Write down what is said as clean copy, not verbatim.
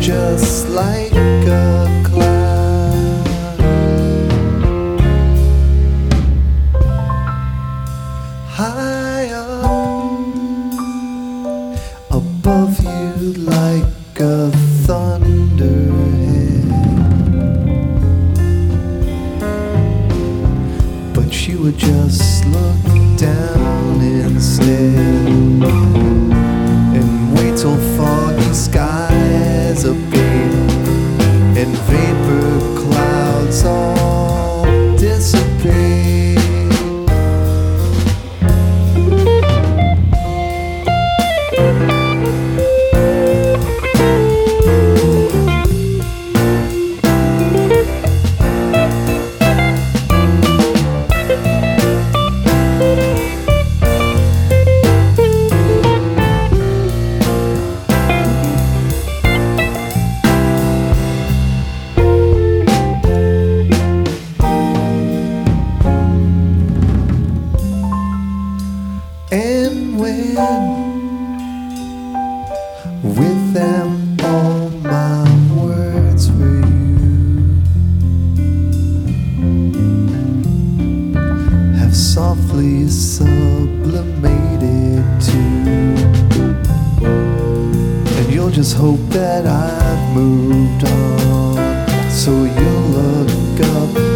just like a cloud high up above you, like a thunderhead. But you would just look down instead and wait till foggy skies appear and vapor clouds all dissipate. And when with them all my words were you have softly sublimated too, and you'll just hope that I've moved on, so you'll look up